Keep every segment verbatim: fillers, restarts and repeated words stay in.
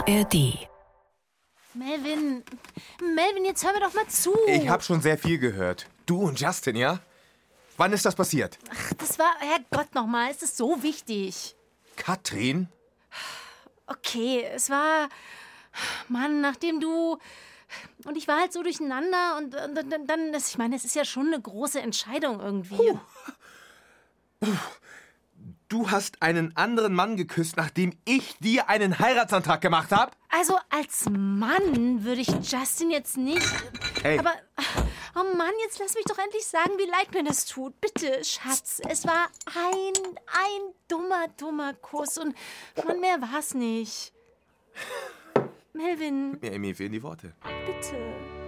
R D. Melvin, Melvin, jetzt hör mir doch mal zu. Ich habe schon sehr viel gehört. Du und Justin, ja? Wann ist das passiert? Ach, das war, Herrgott nochmal, es ist so wichtig. Katrin? Okay, es war, Mann, nachdem du, und ich war halt so durcheinander und, und, und dann, das, ich meine, es ist ja schon eine große Entscheidung irgendwie. Puh. Puh. Du hast einen anderen Mann geküsst, nachdem ich dir einen Heiratsantrag gemacht habe? Also als Mann würde ich Justin jetzt nicht... Hey. Aber, oh Mann, jetzt lass mich doch endlich sagen, wie leid mir das tut. Bitte, Schatz, es war ein, ein dummer, dummer Kuss und, Mann, mehr war's nicht. Melvin. Mir, mir fehlen die Worte. Bitte.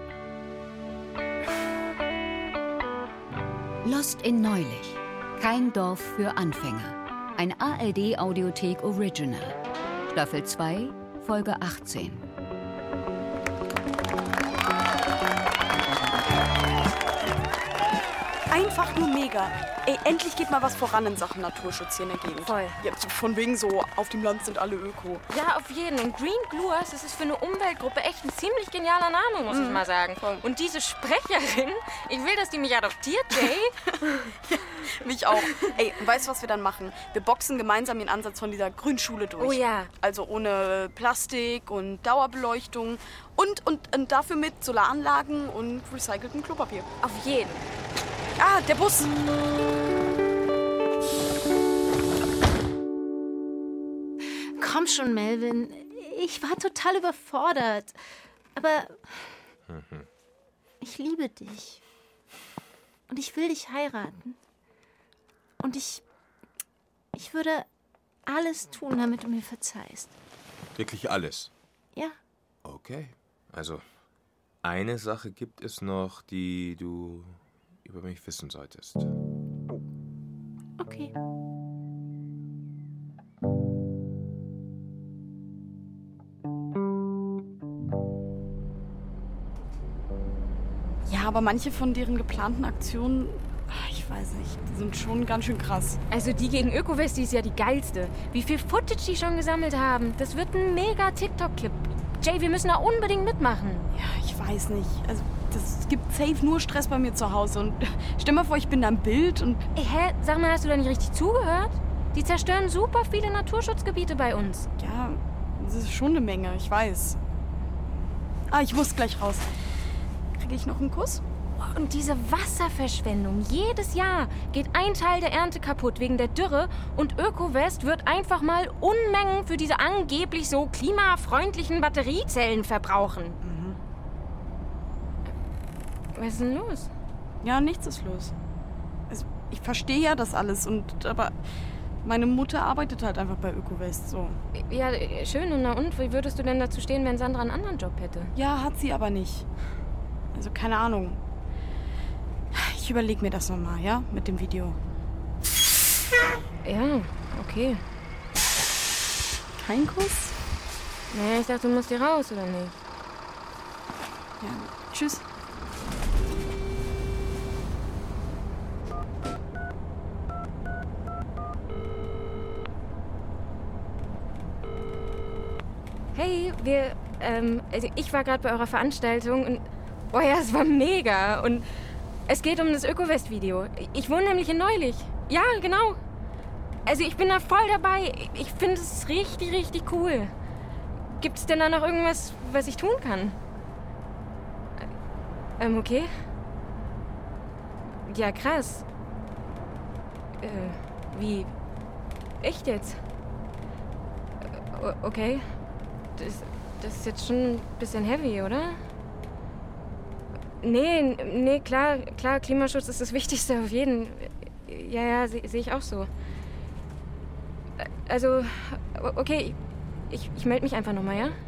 Lost in Neulich. Kein Dorf für Anfänger. Ein A R D-Audiothek Original. Staffel zwei, Folge achtzehn. Einfach nur mega. Ey, endlich geht mal was voran in Sachen Naturschutz hier in der Gegend. Voll. Ja, von wegen so, auf dem Land sind alle Öko. Ja, auf jeden. Und Green Gluers, das ist für eine Umweltgruppe echt ein ziemlich genialer Name, muss ich mal sagen. Voll. Und diese Sprecherin, ich will, dass die mich adoptiert, Jay. Ja, mich auch. Ey, und weißt du, was wir dann machen? Wir boxen gemeinsam den Ansatz von dieser Grünschule durch. Oh ja. Also ohne Plastik und Dauerbeleuchtung und, und, und dafür mit Solaranlagen und recyceltem Klopapier. Auf jeden. Ah, der Bus. Komm schon, Melvin. Ich war total überfordert. Aber ich liebe dich. Und ich will dich heiraten. Und ich, ich würde alles tun, damit du mir verzeihst. Wirklich alles? Ja. Okay. Also, eine Sache gibt es noch, die du über mich wissen solltest. Okay. Ja, aber manche von deren geplanten Aktionen, ich weiß nicht, die sind schon ganz schön krass. Also die gegen Öko-West, die ist ja die geilste. Wie viel Footage die schon gesammelt haben. Das wird ein mega TikTok-Clip. Jay, wir müssen da unbedingt mitmachen. Ja, ich weiß nicht. Also, das gibt safe nur Stress bei mir zu Hause. Und stell mal vor, ich bin da im Bild und... Ey, hä? Sag mal, hast du da nicht richtig zugehört? Die zerstören super viele Naturschutzgebiete bei uns. Ja, das ist schon eine Menge, ich weiß. Ah, ich muss gleich raus. Kriege ich noch einen Kuss? Und diese Wasserverschwendung. Jedes Jahr geht ein Teil der Ernte kaputt wegen der Dürre und Öko-West wird einfach mal Unmengen für diese angeblich so klimafreundlichen Batteriezellen verbrauchen. Mhm. Was ist denn los? Ja, nichts ist los. Also, ich verstehe ja das alles, und aber meine Mutter arbeitet halt einfach bei Öko-West, so. Ja, schön. Und na und? Wie würdest du denn dazu stehen, wenn Sandra einen anderen Job hätte? Ja, hat sie aber nicht. Also, keine Ahnung. Ich überlege mir das nochmal, ja? Mit dem Video. Ja, okay. Kein Kuss? Naja, ich dachte, du musst hier raus, oder nicht? Ja, tschüss. Hey, wir, ähm, also ich war gerade bei eurer Veranstaltung und, oh ja, es war mega. Und es geht um das Öko-West-Video. Ich wohne nämlich in Neulich. Ja, genau. Also ich bin da voll dabei. Ich finde es richtig, richtig cool. Gibt es denn da noch irgendwas, was ich tun kann? Ähm, okay. Ja, krass. Äh, wie? Echt jetzt? Äh, okay. Das, das ist jetzt schon ein bisschen heavy, oder? Nee, nee, klar, klar, Klimaschutz ist das Wichtigste auf jeden. Ja, ja, sehe seh ich auch so. Also, okay, ich, ich melde mich einfach nochmal, ja?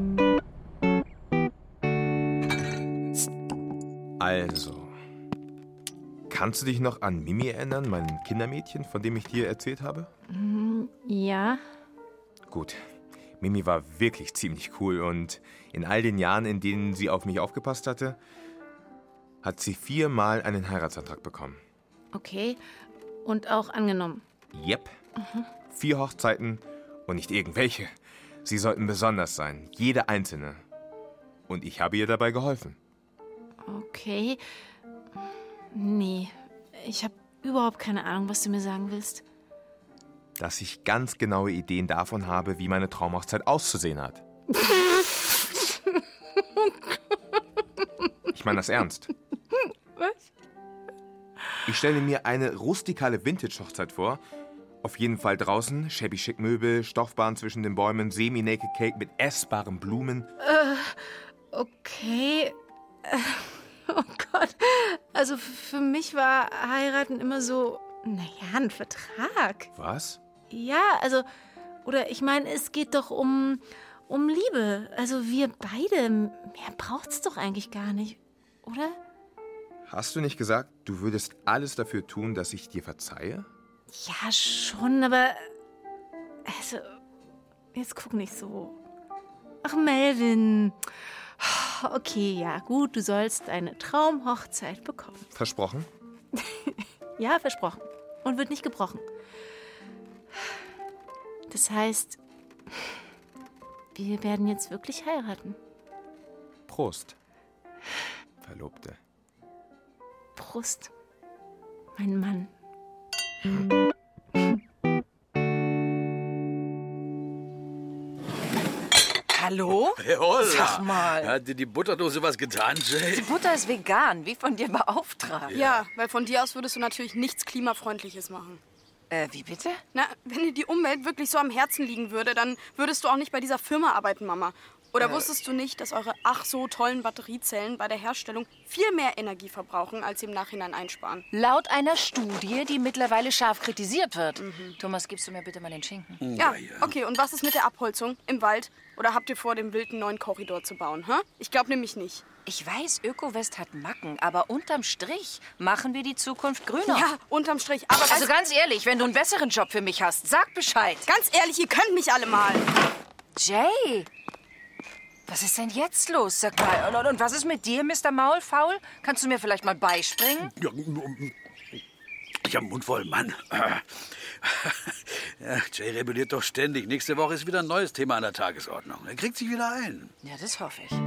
Also, kannst du dich noch an Mimi erinnern, mein Kindermädchen, von dem ich dir erzählt habe? Ja. Gut. Mimi war wirklich ziemlich cool und in all den Jahren, in denen sie auf mich aufgepasst hatte, hat sie viermal einen Heiratsantrag bekommen. Okay. Und auch angenommen. Yep. Mhm. Vier Hochzeiten und nicht irgendwelche, Sie sollten besonders sein, jede einzelne. Und ich habe ihr dabei geholfen. Okay. Nee, ich habe überhaupt keine Ahnung, was du mir sagen willst. Dass ich ganz genaue Ideen davon habe, wie meine Traumhochzeit auszusehen hat. Ich meine das ernst. Was? Ich stelle mir eine rustikale Vintage-Hochzeit vor. Auf jeden Fall draußen, shabby schick Möbel, Stoffbahn zwischen den Bäumen, semi-naked Cake mit essbaren Blumen. Äh, okay. Äh, oh Gott. Also für mich war heiraten immer so, naja, ein Vertrag. Was? Ja, also, oder ich meine, es geht doch um, um Liebe. Also wir beide, mehr braucht's doch eigentlich gar nicht, oder? Hast du nicht gesagt, du würdest alles dafür tun, dass ich dir verzeihe? Ja, schon, aber, also, jetzt guck nicht so. Ach, Melvin. Okay, ja, gut, du sollst eine Traumhochzeit bekommen. Versprochen? Ja, versprochen. Und wird nicht gebrochen. Das heißt, wir werden jetzt wirklich heiraten. Prost, Verlobte. Prost, mein Mann. Hallo? Holla. Sag mal. Hat dir die Butterdose was getan, Jay? Die Butter ist vegan, wie von dir beauftragt. Ja, weil von dir aus würdest du natürlich nichts Klimafreundliches machen. Äh, wie bitte? Na, wenn dir die Umwelt wirklich so am Herzen liegen würde, dann würdest du auch nicht bei dieser Firma arbeiten, Mama. Oder wusstest du nicht, dass eure ach so tollen Batteriezellen bei der Herstellung viel mehr Energie verbrauchen, als sie im Nachhinein einsparen? Laut einer Studie, die mittlerweile scharf kritisiert wird. Mhm. Thomas, gibst du mir bitte mal den Schinken? Ja, okay. Und was ist mit der Abholzung im Wald? Oder habt ihr vor, den wilden neuen Korridor zu bauen? Hä? Ich glaube nämlich nicht. Ich weiß, Ökowest hat Macken, aber unterm Strich machen wir die Zukunft grüner. Ja, unterm Strich. Aber Also weißt- ganz ehrlich, wenn du einen besseren Job für mich hast, sag Bescheid. ganz ehrlich, ihr könnt mich alle mal. Jay, was ist denn jetzt los? Sag mal, und, und was ist mit dir, Mister Maulfaul? Kannst du mir vielleicht mal beispringen? Ja, ich hab einen Mund voll, Mann. Ja, Jay rebelliert doch ständig. Nächste Woche ist wieder ein neues Thema an der Tagesordnung. Er kriegt sich wieder ein. Ja, das hoffe ich.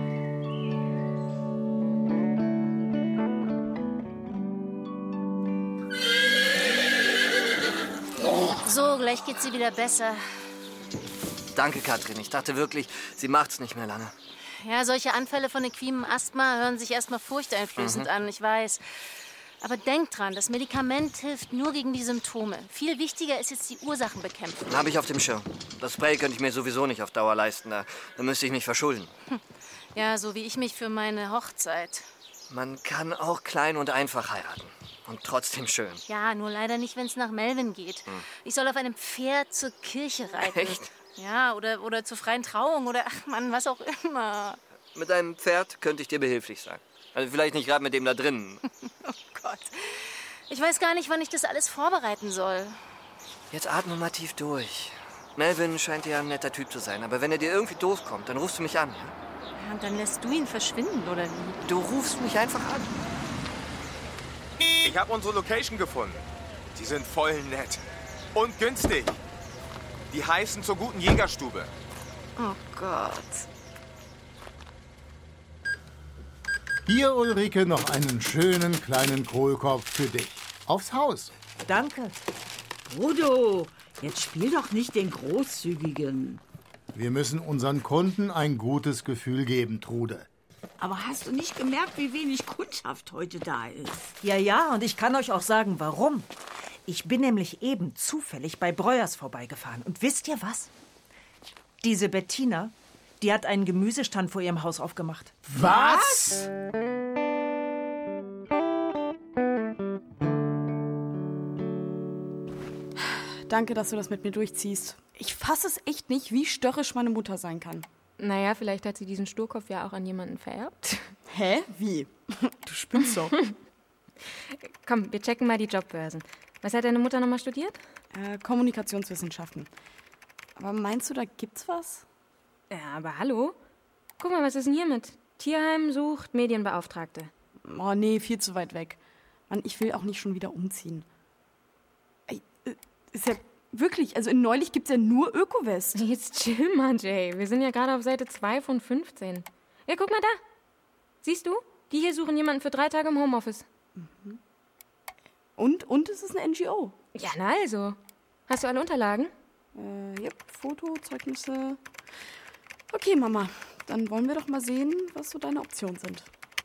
So, gleich geht's dir wieder besser. Danke, Katrin. Ich dachte wirklich, sie macht's nicht mehr lange. Ja, solche Anfälle von equinem Asthma hören sich erstmal furchteinflößend Mhm. an, ich weiß. Aber denk dran, das Medikament hilft nur gegen die Symptome. Viel wichtiger ist jetzt die Ursachenbekämpfung. Habe ich auf dem Schirm. Das Spray könnte ich mir sowieso nicht auf Dauer leisten. Da, da müsste ich mich verschulden. Ja, so wie ich mich für meine Hochzeit. Man kann auch klein und einfach heiraten. Und trotzdem schön. Ja, nur leider nicht, wenn es nach Melvin geht. Hm. Ich soll auf einem Pferd zur Kirche reiten. Echt? Ja, oder, oder zur freien Trauung oder, ach Mann, was auch immer. Mit einem Pferd könnte ich dir behilflich sein. Also vielleicht nicht gerade mit dem da drinnen. Oh Gott. Ich weiß gar nicht, wann ich das alles vorbereiten soll. Jetzt atme mal tief durch. Melvin scheint ja ein netter Typ zu sein. Aber wenn er dir irgendwie doof kommt, dann rufst du mich an. Ja? Ja, und dann lässt du ihn verschwinden, oder wie? Du rufst mich einfach an. Ich habe unsere Location gefunden. Die sind voll nett. Und günstig. Die heißen zur guten Jägerstube. Oh Gott. Hier, Ulrike, noch einen schönen kleinen Kohlkopf für dich. Aufs Haus. Danke. Brudo, jetzt spiel doch nicht den Großzügigen. Wir müssen unseren Kunden ein gutes Gefühl geben, Trude. Aber hast du nicht gemerkt, wie wenig Kundschaft heute da ist? Ja, ja, und ich kann euch auch sagen, warum. Ich bin nämlich eben zufällig bei Breuers vorbeigefahren. Und wisst ihr was? Diese Bettina, die hat einen Gemüsestand vor ihrem Haus aufgemacht. Was? Danke, dass du das mit mir durchziehst. Ich fasse es echt nicht, wie störrisch meine Mutter sein kann. Naja, vielleicht hat sie diesen Sturkopf ja auch an jemanden vererbt. Hä? Wie? Du spinnst doch. Komm, wir checken mal die Jobbörsen. Was hat deine Mutter nochmal studiert? Äh, Kommunikationswissenschaften. Aber meinst du, da gibt's was? Ja, aber hallo? Guck mal, was ist denn hier mit? Tierheim sucht Medienbeauftragte. Oh nee, viel zu weit weg. Mann, ich will auch nicht schon wieder umziehen. Ey, äh, ist ja Wirklich, also in Neulich gibt's ja nur Ökowest. Jetzt chill mal, Jay. Wir sind ja gerade auf Seite zwei von fünfzehn. Ja, guck mal da. Siehst du? Die hier suchen jemanden für drei Tage im Homeoffice. Mhm. Und, und es ist eine N G O. Ja, na also. Hast du alle Unterlagen? Äh, ja, Foto, Zeugnisse. Okay, Mama. Dann wollen wir doch mal sehen, was so deine Optionen sind.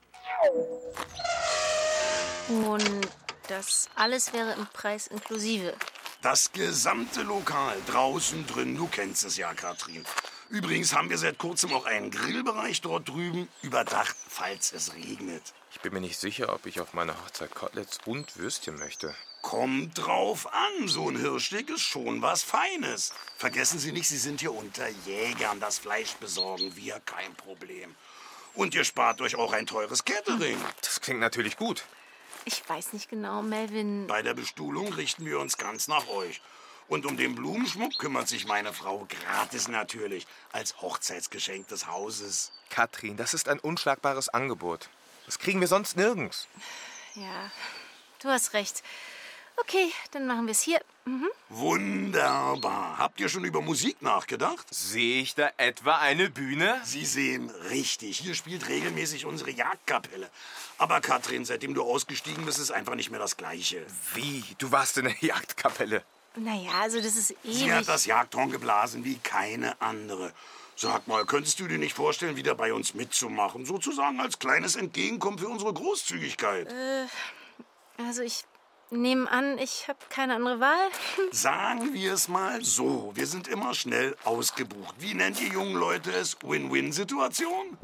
Und das alles wäre im Preis inklusive. Das gesamte Lokal, draußen, drin, du kennst es ja, Katrin. Übrigens haben wir seit kurzem auch einen Grillbereich dort drüben, überdacht, falls es regnet. Ich bin mir nicht sicher, ob ich auf meiner Hochzeit Koteletts und Würstchen möchte. Kommt drauf an, so ein Hirschstück ist schon was Feines. Vergessen Sie nicht, Sie sind hier unter Jägern. Das Fleisch besorgen wir, kein Problem. Und ihr spart euch auch ein teures Catering. Das klingt natürlich gut. Ich weiß nicht genau, Melvin. Bei der Bestuhlung richten wir uns ganz nach euch. Und um den Blumenschmuck kümmert sich meine Frau gratis natürlich, als Hochzeitsgeschenk des Hauses. Katrin, das ist ein unschlagbares Angebot. Das kriegen wir sonst nirgends. Ja, du hast recht. Okay, dann machen wir es hier. Mhm. Wunderbar. Habt ihr schon über Musik nachgedacht? Sehe ich da etwa eine Bühne? Sie sehen richtig. Hier spielt regelmäßig unsere Jagdkapelle. Aber Katrin, seitdem du ausgestiegen bist, ist einfach nicht mehr das Gleiche. Wie? Du warst in der Jagdkapelle? Naja, also das ist ewig. Sie hat das Jagdhorn geblasen wie keine andere. Sag mal, könntest du dir nicht vorstellen, wieder bei uns mitzumachen? Sozusagen als kleines Entgegenkommen für unsere Großzügigkeit. Äh, also ich nehme an, ich habe keine andere Wahl. Sagen wir es mal so. Wir sind immer schnell ausgebucht. Wie nennt ihr jungen Leute es? Win-Win-Situation?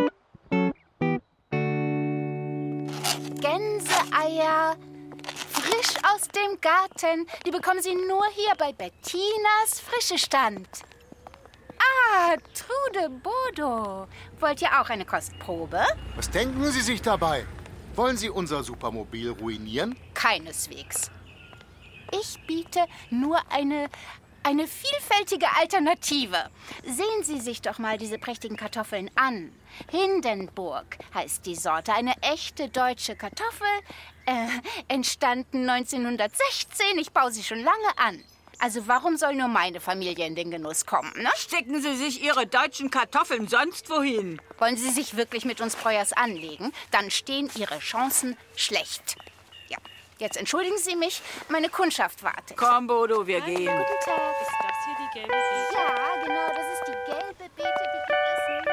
Gänseeier, frisch aus dem Garten. Die bekommen Sie nur hier bei Bettinas Frischestand. Ah, Trude Bodo. Wollt ihr auch eine Kostprobe? Was denken Sie sich dabei? Wollen Sie unser Supermobil ruinieren? Keineswegs. Ich biete nur eine, eine vielfältige Alternative. Sehen Sie sich doch mal diese prächtigen Kartoffeln an. Hindenburg heißt die Sorte. Eine echte deutsche Kartoffel. Äh, entstanden neunzehnhundertsechzehn. Ich baue sie schon lange an. Also warum soll nur meine Familie in den Genuss kommen, ne? Stecken Sie sich Ihre deutschen Kartoffeln sonst wohin? Wollen Sie sich wirklich mit uns Breuers anlegen? Dann stehen Ihre Chancen schlecht. Ja, jetzt entschuldigen Sie mich, meine Kundschaft wartet. Komm, Bodo, wir gehen. Guten Tag. Ist das hier die gelbe Beete? Ja, genau, das ist die gelbe Beete, die gibt es nur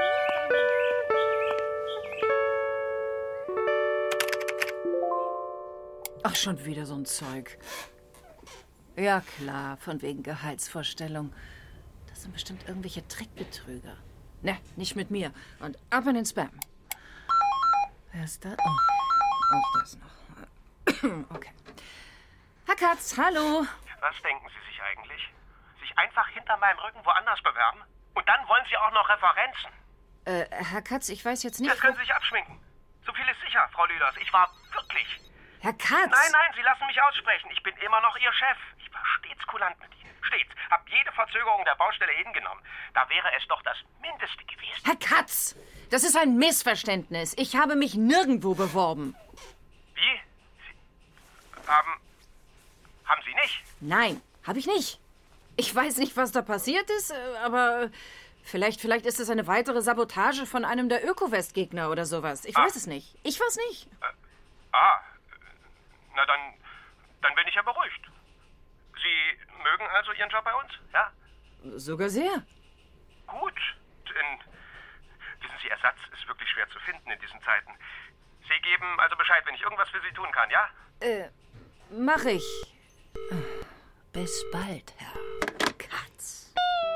bei mir. Ach, schon wieder so ein Zeug. Ja, klar, von wegen Gehaltsvorstellung. Das sind bestimmt irgendwelche Trickbetrüger. Ne, nicht mit mir. Und ab in den Spam. Wer ist da? Oh, auch das noch. Okay. Herr Katz, hallo. Was denken Sie sich eigentlich? Sich einfach hinter meinem Rücken woanders bewerben? Und dann wollen Sie auch noch Referenzen? Äh, Herr Katz, ich weiß jetzt nicht... Das können Sie sich abschminken. So viel ist sicher, Frau Lüders. Ich war wirklich... Herr Katz! Nein, nein, Sie lassen mich aussprechen. Ich bin immer noch Ihr Chef. Ich war stets kulant mit Ihnen. Stets. Hab jede Verzögerung der Baustelle hingenommen. Da wäre es doch das Mindeste gewesen. Herr Katz! Das ist ein Missverständnis. Ich habe mich nirgendwo beworben. Wie? Sie haben... Haben Sie nicht? Nein, habe ich nicht. Ich weiß nicht, was da passiert ist, aber vielleicht, vielleicht ist es eine weitere Sabotage von einem der Ökowest-Gegner oder sowas. Ich ah. weiß es nicht. Ich weiß nicht. Äh, ah, na dann, dann bin ich ja beruhigt. Sie mögen also Ihren Job bei uns, ja? Sogar sehr. Gut, denn, wissen Sie, Ersatz ist wirklich schwer zu finden in diesen Zeiten. Sie geben also Bescheid, wenn ich irgendwas für Sie tun kann, ja? Äh, mach ich. Bis bald, Herr Katz.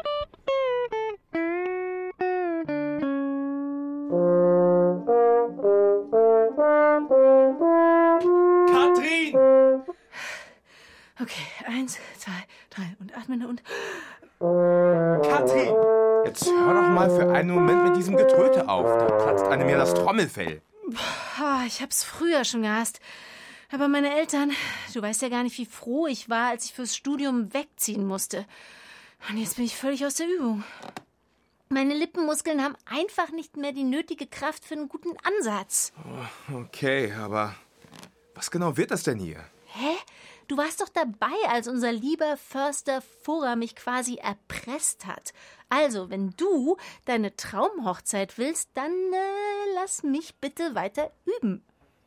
Katrin! Okay, eins, zwei, drei und atmen und... Katrin! Jetzt hör doch mal für einen Moment mit diesem Getröte auf. Da platzt einem ja das Trommelfell. Boah, ich hab's früher schon gehasst. Aber meine Eltern, du weißt ja gar nicht, wie froh ich war, als ich fürs Studium wegziehen musste. Und jetzt bin ich völlig aus der Übung. Meine Lippenmuskeln haben einfach nicht mehr die nötige Kraft für einen guten Ansatz. Oh, okay, aber was genau wird das denn hier? Hä? Du warst doch dabei, als unser lieber Förster Furrer mich quasi erpresst hat. Also, wenn du deine Traumhochzeit willst, dann äh, lass mich bitte weiter üben.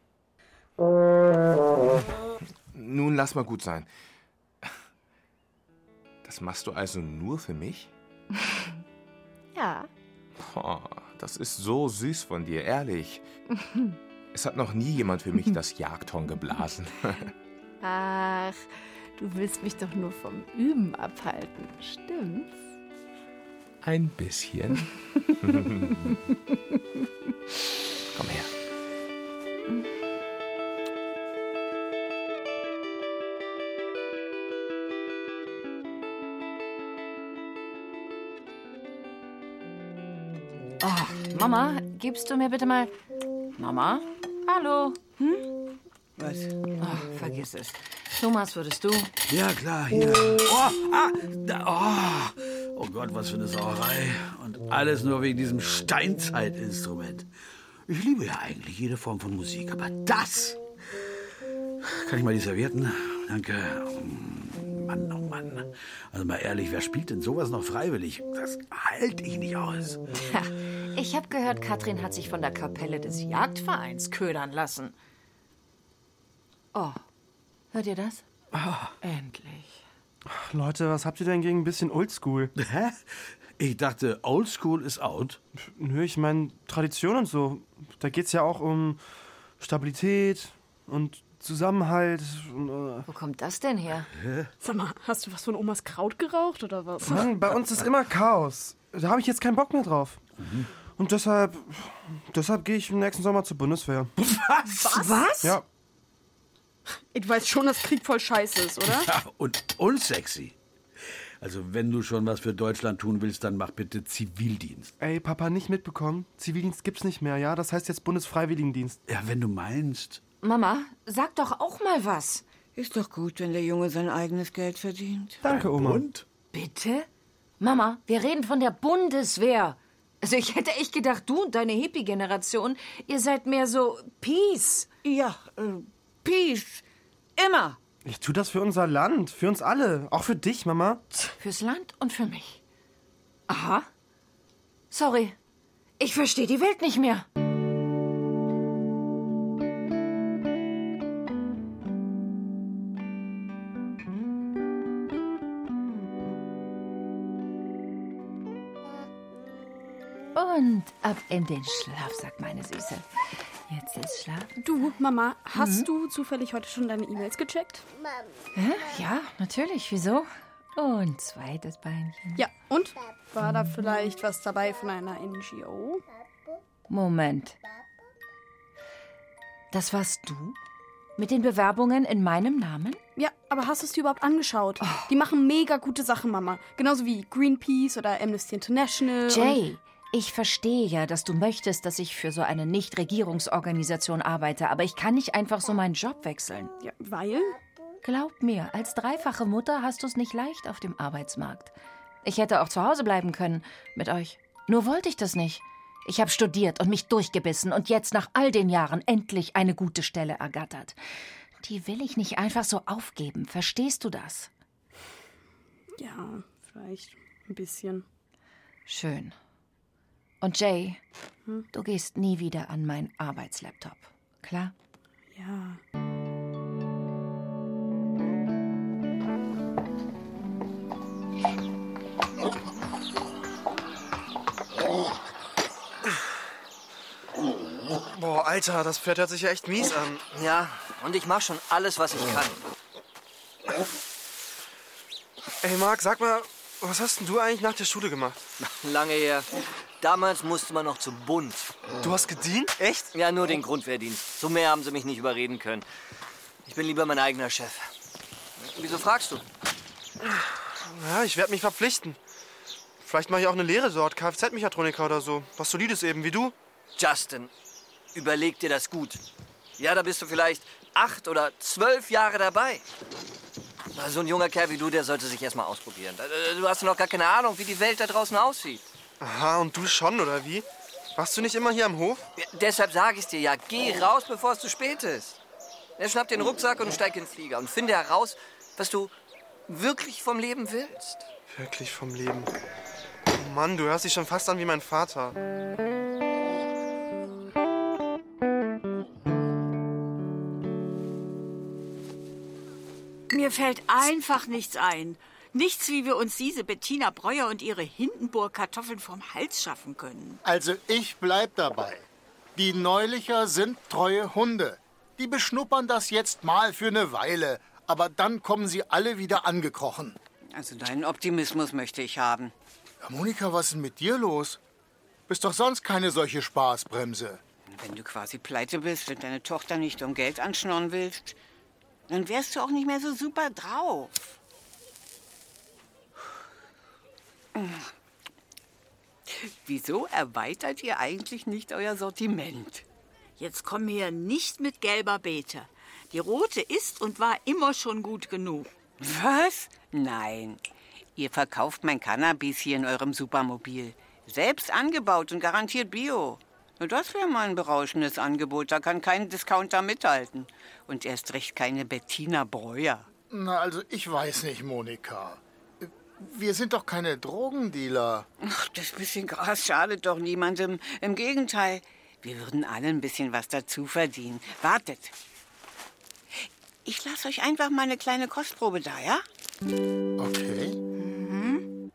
Nun, lass mal gut sein. Das machst du also nur für mich? Ja. Oh, das ist so süß von dir, ehrlich. Es hat noch nie jemand für mich das Jagdhorn geblasen. Ach, du willst mich doch nur vom Üben abhalten, stimmt's? Ein bisschen. Komm her. Oh, Mama, gibst du mir bitte mal... Mama? Hallo? Hm? Was? Oh, vergiss es. Thomas, würdest du? Ja, klar, hier. Oh, ah, da, oh. oh Gott, was für eine Sauerei. Und alles nur wegen diesem Steinzeitinstrument. Ich liebe ja eigentlich jede Form von Musik, aber das... Kann ich mal die Servietten? Danke. Mann, oh Mann. Also mal ehrlich, wer spielt denn sowas noch freiwillig? Das halte ich nicht aus. Ja, ich habe gehört, Katrin hat sich von der Kapelle des Jagdvereins ködern lassen. Oh, hört ihr das? Oh. Endlich. Leute, was habt ihr denn gegen ein bisschen Oldschool? Hä? Ich dachte, Oldschool ist out. Nö, ich meine Tradition und so. Da geht's ja auch um Stabilität und Zusammenhalt. Und, äh Wo kommt das denn her? Hä? Sag mal, hast du was von Omas Kraut geraucht oder was? Mann, bei uns ist immer Chaos. Da habe ich jetzt keinen Bock mehr drauf. Mhm. Und deshalb, deshalb gehe ich im nächsten Sommer zur Bundeswehr. Was? Was? Ja. Ich weiß schon, dass Krieg voll scheiße ist, oder? Ja, und unsexy. Also wenn du schon was für Deutschland tun willst, dann mach bitte Zivildienst. Ey, Papa, nicht mitbekommen? Zivildienst gibt's nicht mehr, ja? Das heißt jetzt Bundesfreiwilligendienst. Ja, wenn du meinst. Mama, sag doch auch mal was. Ist doch gut, wenn der Junge sein eigenes Geld verdient. Danke, Oma. Und? Bitte? Mama, wir reden von der Bundeswehr. Also ich hätte echt gedacht, du und deine Hippie-Generation, ihr seid mehr so Peace. Ja, äh, Peace. Immer. Ich tue das für unser Land, für uns alle. Auch für dich, Mama. Fürs Land und für mich. Aha. Sorry. Ich verstehe die Welt nicht mehr. Und ab in den Schlafsack, meine Süße. Jetzt ist Schlafen. Du, Mama, hast Mhm. du zufällig heute schon deine E-Mails gecheckt? Hä? Ja, natürlich. Wieso? Und zweites Beinchen. Ja, und? War da vielleicht was dabei von einer N G O? Moment. Das warst du? Mit den Bewerbungen in meinem Namen? Ja, aber hast du es dir überhaupt angeschaut? Die machen mega gute Sachen, Mama. Genauso wie Greenpeace oder Amnesty International. Jay, ich verstehe ja, dass du möchtest, dass ich für so eine Nichtregierungsorganisation arbeite, aber ich kann nicht einfach so meinen Job wechseln. Ja, weil? Glaub mir, als dreifache Mutter hast du es nicht leicht auf dem Arbeitsmarkt. Ich hätte auch zu Hause bleiben können mit euch. Nur wollte ich das nicht. Ich habe studiert und mich durchgebissen und jetzt nach all den Jahren endlich eine gute Stelle ergattert. Die will ich nicht einfach so aufgeben. Verstehst du das? Ja, vielleicht ein bisschen. Schön. Und Jay, Hm? du gehst nie wieder an meinen Arbeitslaptop. Klar? Ja. Boah, Alter, das Pferd hört sich ja echt mies an. Ja, und ich mach schon alles, was ich kann. Ey, Marc, sag mal, was hast denn du eigentlich nach der Schule gemacht? Lange her. Damals musste man noch zum Bund. Du hast gedient? Echt? Ja, nur den Grundwehrdienst. So mehr haben sie mich nicht überreden können. Ich bin lieber mein eigener Chef. Wieso fragst du? Ja, ich werde mich verpflichten. Vielleicht mache ich auch eine Lehre dort, Kfz-Mechatroniker oder so. Was Solides eben, wie du. Justin, überleg dir das gut. Ja, da bist du vielleicht acht oder zwölf Jahre dabei. So ein junger Kerl wie du, der sollte sich erst mal ausprobieren. Du hast noch gar keine Ahnung, wie die Welt da draußen aussieht. Aha, und du schon, oder wie? Warst du nicht immer hier am Hof? Ja, deshalb sage ich dir ja, geh raus, bevor es zu spät ist. Ja, schnapp den Rucksack und steig in den Flieger und finde heraus, was du wirklich vom Leben willst. Wirklich vom Leben. Oh Mann, du hörst dich schon fast an wie mein Vater. Mir fällt einfach nichts ein. Nichts, wie wir uns diese Bettina Breuer und ihre Hindenburg-Kartoffeln vom Hals schaffen können. Also ich bleib dabei. Die Neulicher sind treue Hunde. Die beschnuppern das jetzt mal für eine Weile. Aber dann kommen sie alle wieder angekrochen. Also deinen Optimismus möchte ich haben. Ja, Monika, was ist denn mit dir los? Bist doch sonst keine solche Spaßbremse. Wenn du quasi pleite bist und deine Tochter nicht um Geld anschnorren willst, dann wärst du auch nicht mehr so super drauf. Wieso erweitert ihr eigentlich nicht euer Sortiment? Jetzt komm hier nicht mit gelber Beete. Die rote ist und war immer schon gut genug. Was? Nein. Ihr verkauft mein Cannabis hier in eurem Supermobil. Selbst angebaut und garantiert Bio. Das wäre mal ein berauschendes Angebot. Da kann kein Discounter mithalten. Und erst recht keine Bettina Breuer. Na, also ich weiß nicht, Monika. Wir sind doch keine Drogendealer. Ach, das bisschen Gras schadet doch niemandem. Im Gegenteil, wir würden alle ein bisschen was dazu verdienen. Wartet. Ich lasse euch einfach mal eine kleine Kostprobe da, ja? Okay. Mhm.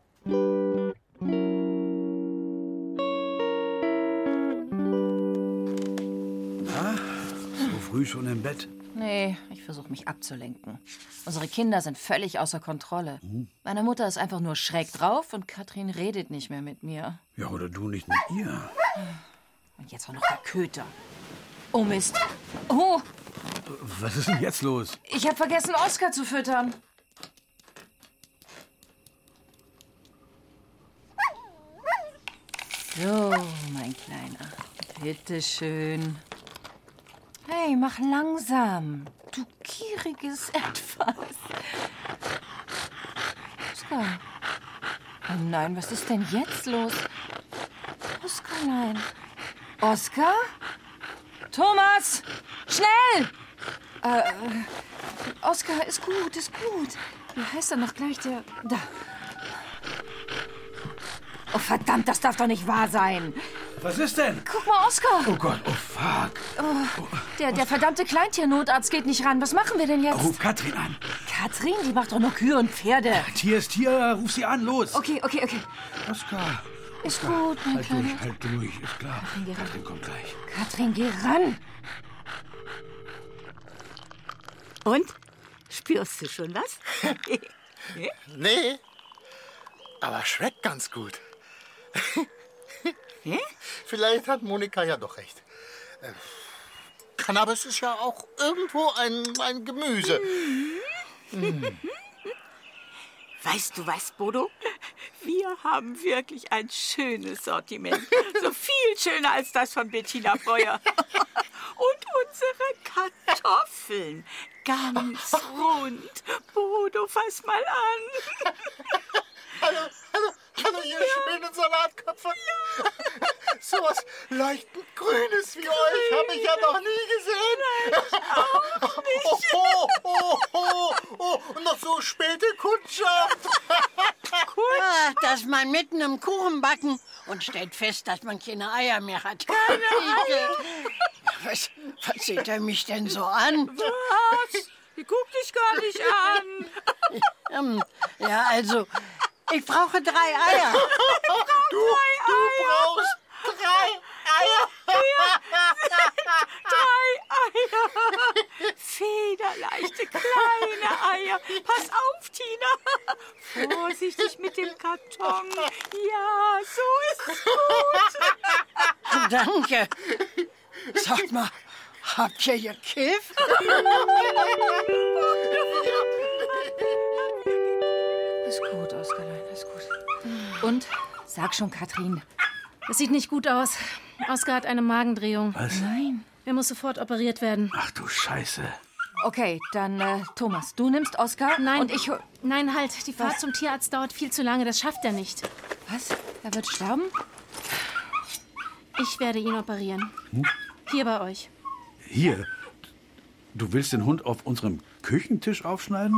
Na, so früh schon im Bett? Nee, ich versuche mich abzulenken. Unsere Kinder sind völlig außer Kontrolle. Hm. Meine Mutter ist einfach nur schräg drauf und Katrin redet nicht mehr mit mir. Ja, oder du nicht mit ihr. Und jetzt auch noch der Köter. Oh Mist. Oh, Was ist denn jetzt los? ich habe vergessen, Oskar zu füttern. So, mein Kleiner. Bitteschön. Hey, mach langsam. Du gieriges Etwas. Oskar. Oh nein, was ist denn jetzt los? Oskarlein. Oskar? Thomas! Schnell! Äh, Oskar, ist gut, ist gut. Wie heißt er noch gleich, der... Da. Oh, verdammt, das darf doch nicht wahr sein. Was ist denn? Guck mal, Oskar. Oh Gott, oh fuck. Oh, der, der verdammte Kleintiernotarzt geht nicht ran. Was machen wir denn jetzt? Ruf Katrin an. Katrin, die macht doch nur Kühe und Pferde. Tier ist Tier, ruf sie an, los. Okay, okay, okay. Oskar. Ist gut, mein Halt Kleiner. durch, halt durch, ist klar. Katrin, geh ran. Katrin kommt gleich. Katrin, geh ran. Und? Spürst du schon was? Nee, aber schmeckt ganz gut. Vielleicht hat Monika ja doch recht. Äh, Cannabis ist ja auch irgendwo ein, ein Gemüse. Mm. Weißt du was, Bodo? Wir haben wirklich ein schönes Sortiment. So viel schöner als das von Bettina Breuer. Und unsere Kartoffeln. Ganz rund. Bodo, fass mal an. Hallo, hallo, hallo, ihr ja. schönen Salatköpfe. Ja. So was leuchtend Grünes wie euch habe ich ja noch nie gesehen. Nein, auch nicht. Oh, oh, oh, oh, und noch so späte Kundschaft. Ah, dass man mitten im Kuchen backen und stellt fest, dass man keine Eier mehr hat. Keine Eier? Was, was sieht er mich denn so an? Was? Ich guck dich gar nicht an. Ja, also, ich brauche drei Eier. Du, du brauchst drei Eier. Ja, drei Eier. Federleichte, kleine Eier. Pass auf, Tina. Vorsichtig mit dem Karton. Ja, so ist gut. Danke. Sag mal, habt ihr gekifft? Ist gut, Oskarlein, ist gut. Und? Sag schon, Katrin. Das sieht nicht gut aus. Oskar hat eine Magendrehung. Was? Nein. Er muss sofort operiert werden. Ach du Scheiße. Okay, dann, äh, Thomas, du nimmst Oskar. Nein, und ich... Nein, halt. Die Fahrt Was? zum Tierarzt dauert viel zu lange. Das schafft er nicht. Was? Er wird sterben? Ich werde ihn operieren. Hm? Hier bei euch. Hier? Du willst den Hund auf unserem Küchentisch aufschneiden?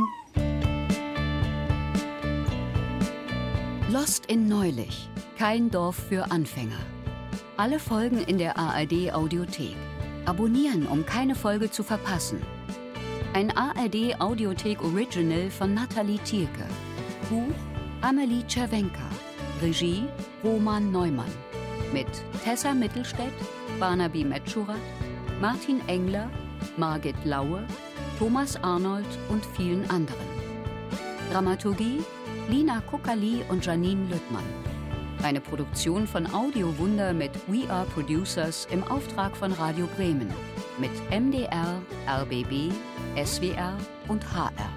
Lost in Neulich. Kein Dorf für Anfänger. Alle Folgen in der A R D Audiothek. Abonnieren, um keine Folge zu verpassen. Ein A R D Audiothek Original von Nathalie Thielke. Buch Amelie Czerwenka. Regie Roman Neumann. Mit Tessa Mittelstädt, Barnaby Metschurat, Martin Engler, Margit Laue, Thomas Arnold und vielen anderen. Dramaturgie Lina Kuckerli und Janine Lüttmann. Eine Produktion von Audio Wunder mit We Are Producers im Auftrag von Radio Bremen. Mit M D R, R B B, S W R und H R.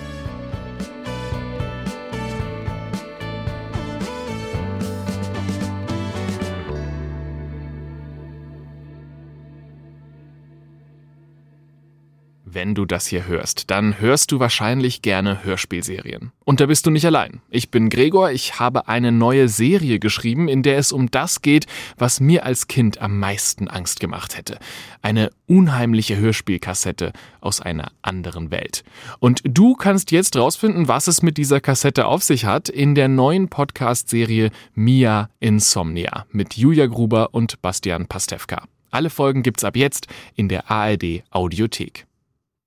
Wenn du das hier hörst, dann hörst du wahrscheinlich gerne Hörspielserien. Und da bist du nicht allein. Ich bin Gregor, ich habe eine neue Serie geschrieben, in der es um das geht, was mir als Kind am meisten Angst gemacht hätte. Eine unheimliche Hörspielkassette aus einer anderen Welt. Und du kannst jetzt rausfinden, was es mit dieser Kassette auf sich hat, in der neuen Podcast-Serie Mia Insomnia mit Julia Gruber und Bastian Pastewka. Alle Folgen gibt's ab jetzt in der A R D Audiothek.